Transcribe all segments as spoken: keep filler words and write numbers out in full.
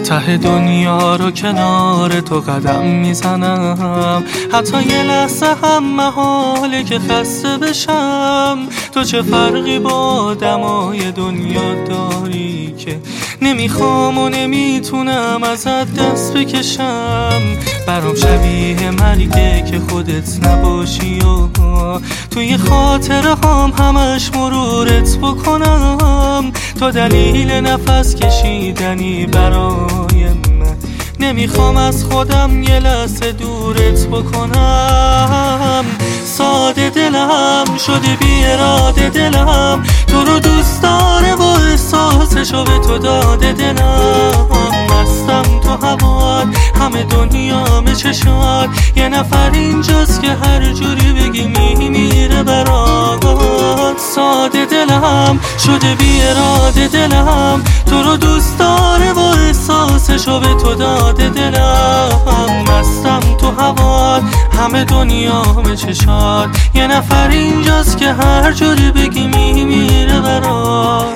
ته دنیا رو کنار تو قدم میزنم، حتی یه لحظه هم محاله که خسته بشم. تو چه فرقی با دمای دنیا داری که نمیخوام و نمیتونم ازت دست بکشم؟ برام شبیه مرگه که خودت نباشی و توی خاطره هم همش مرورت بکنم. تو دلیل نفس کشیدنی برای من، نمیخوام از خودم یه لحظه دورت بکنم. ساده دلم شده بی اراده، دلم تو رو دوست داره و احساسشو به تو داده. دلم مستم تو هوات، همه دنیام چشات، یه نفر اینجاست که هر جوری بگی میمیره برات. ساده دلم شده بی اراده، دلم تو رو دوست داره و احساسشو به تو داده. دلم مستم تو هوات، همه دنیام چشات، یه نفر اینجاست که هر جوری بگی میمیره برات.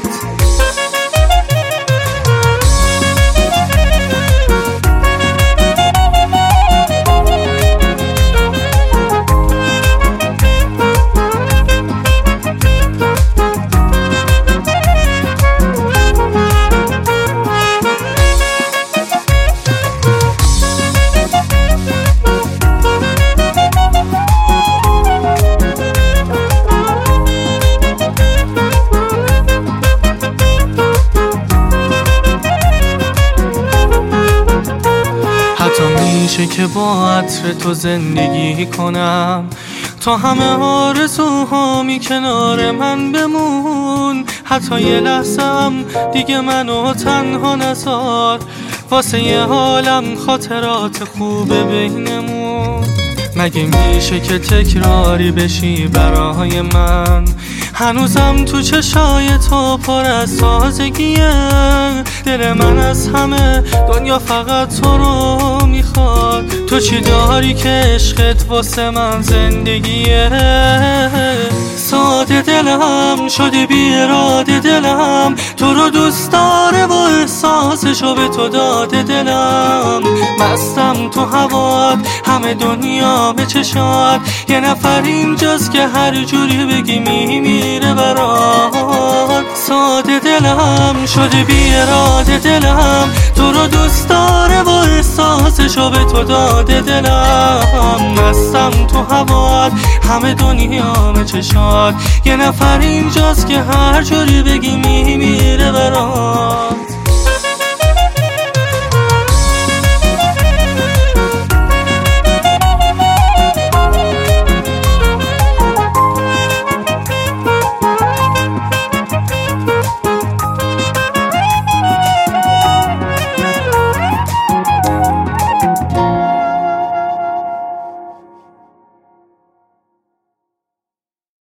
میشه که با عطر تو زندگی کنم، تا همه آرزوهامی کنار من بمون. حتی یه لحظم دیگه منو تنها نذار، واسه یه عالم خاطرات خوبه بینمون. مگه میشه که تکراری بشی برای من؟ هنوزم تو چشای تو پر از سازگیه، دل من از همه دنیا فقط تو رو میخواد. تو چی داری که عشقت واسه من زندگیه؟ ساده دلم شده بی اراده، دلم تو رو دوست داره و احساسشو به تو داده. دلم مستم تو هوات، همه دنیا به چشات، یه نفر اینجاست که هر جوری بگی میمیره برات. ساده دلم شده بی اراده، دلم تو رو دوست داره و احساسشو به تو داده. دلم مستم تو هوات، همه دنیام چشات، یه نفر اینجاست که هر جوری بگی میمیره برات.